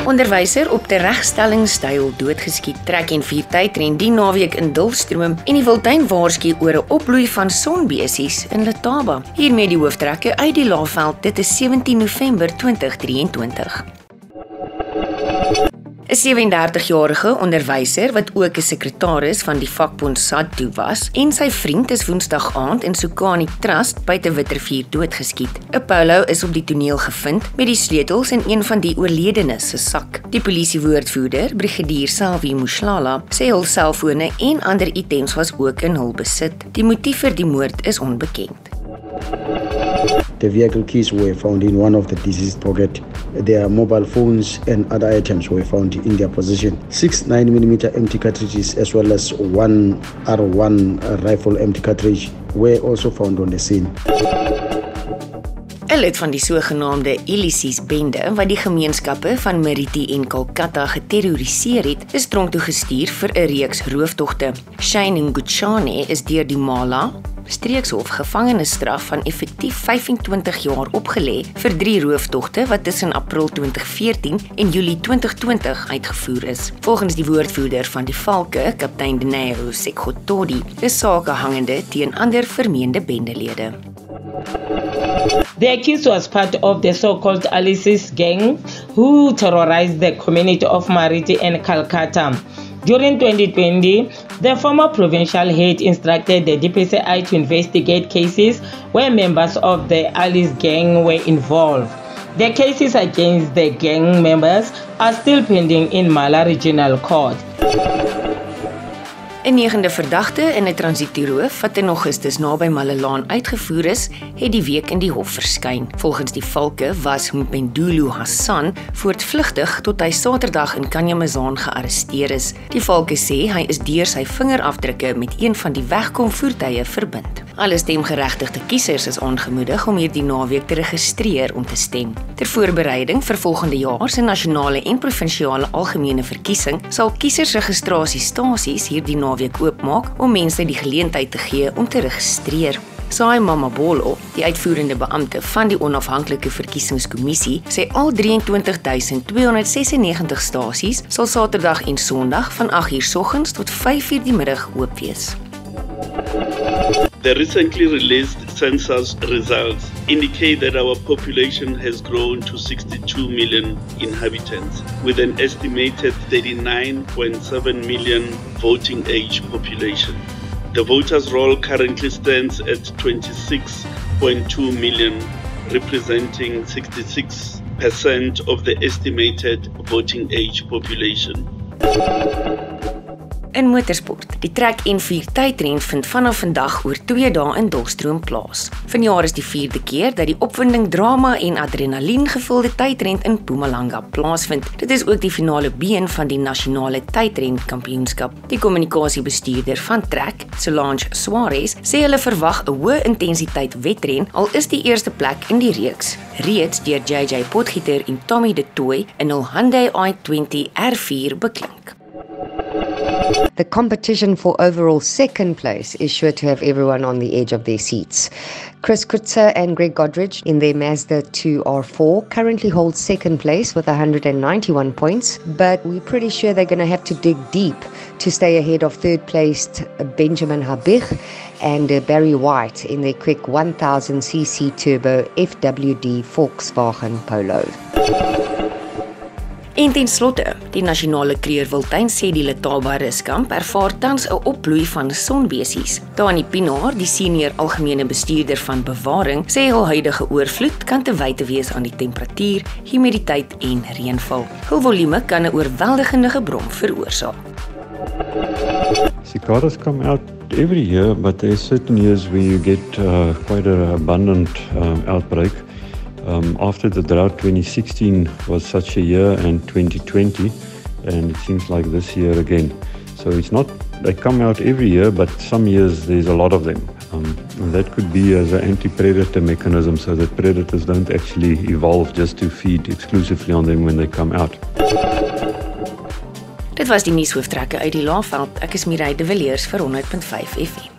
Onderwyser op teregstellingstyl doodgeskiet. Trek en 4 tydren die naweek in Dullstroom en die Wildtuin waarsku oor 'n opbloei van sonbesies in Letaba. Hiermee die hooftrekke uit die Laagveld. Dit is 17 November 2023. 'n 37-jarige onderwyser wat ook 'n sekretaris van die vakbond SADTU was en sy vriend is Woensdag aand in Sokani Trust buite Witrifuur doodgeskiet. 'n Polo is op die toneel gevind met die sleutels in een van die oorledenes se sak. Die polisiewoordvoerder, brigadier Salvi Mushlala, sê hul selfone en ander items was ook in hul besit. Die motief vir die moord is onbekend. The vehicle keys were found in one of the deceased pocket. Their mobile phones and other items were found in their possession. 6 9mm empty cartridges as well as one R1 rifle empty cartridge were also found on the scene. 'n Lid van die sogenaamde Illicies bende wat die gemeenskappe van Meriti en Kolkata geterroriseer het, is tronk toe gestuur vir 'n reeks rooftogte. Shane Nguchane is deur die Mala streekshof gevangenisstraf van effektief 25 jaar opgelê vir 3 rooftogte wat tussen April 2014 en Julie 2020 uitgevoer is. Volgens die woordvoerder van die Valke, kaptein Dineo Sekhotodi, is sake hangende teen ander vermeende bendelede. The accused was part of the so-called Alice's gang who terrorized the community of Mariti and Calcutta. During 2020, the former provincial head instructed the DPCI to investigate cases where members of the Alice gang were involved. The cases against the gang members are still pending in Mala Regional Court. 'n 9de verdagte in 'n transitieroof wat in Augustus naby Malelaan uitgevoer is, het die week in die hof verskyn. Volgens die Valke was Mpendulu Hassan voortvlugtig tot hy Saterdag in Kanyamazaan gearresteer is. Die Valke sê hy is deur sy vingerafdrukke met een van die wegkomvoertuie verbind. Alle stemgeregtigde kiesers is aangemoedig om hierdie naweek te registreer om te stem. Ter voorbereiding vir volgende jaar se nasionale en provinsiale algemene verkiesing sal kiesersregistrasiestasies hierdie naweek oopmaak om mense die geleentheid te gee om te registreer. Sai Mamabolo, die uitvoerende beampte van die onafhanklike verkiesingskommissie, sê al 23.296 stasies sal Saterdag en Sondag van 8:00 soggens tot 5:00 die middag oop wees. The recently released census results indicate that our population has grown to 62 million inhabitants, with an estimated 39.7 million voting age population. The voters' roll currently stands at 26.2 million, representing 66% of the estimated voting age population. In motorsport, die trek en 4 tydren vind vanaf vandag oor 2 dae in Dullstroom plaas. Vanjaar is die 4de keer dat die opwinding, drama en adrenalien gevulde tydren in Mpumalanga plaasvind. Dit is ook die finale been van die nasionale tydren kampioenskap. Die kommunikasiebestuurder van trek, Solange Suarez, sê hulle verwag 'n hoë intensiteit wedren, al is die eerste plek in die reeks reeds deur JJ Potgieter en Tommy de Tooy in hul Hyundai i20 R4 beklink. The competition for overall second place is sure to have everyone on the edge of their seats. Chris Kutzer and Greg Godridge in their Mazda 2 R4 currently hold second place with 191 points, but we're pretty sure they're going to have to dig deep to stay ahead of third placed Benjamin Habig and Barry White in their quick 1000cc turbo FWD Volkswagen Polo. En ten slotte, die nasionale kreerwildtuin sê die Letaba Ruskamp ervaar tans 'n opbloei van sonbesies. Dani Pinaar, die senior algemene bestuurder van bewaring, sê hul huidige oorvloed kan te wyte wees aan die temperatuur, humiditeit en reënval. Hul volume kan 'n oorweldigende gebrom veroorsaak. Cicadas come out every year, but there are certain years where you get quite an abundant outbreak. After the drought, 2016 was such a year, and 2020, and it seems like this year again. So it's not, they come out every year, but some years there's a lot of them. And that could be as an anti-predator mechanism, so that predators don't actually evolve just to feed exclusively on them when they come out. Dit was die nuushooftrekke uit die Laagveld. Ek is Mireille de Villiers vir 100.5 FM.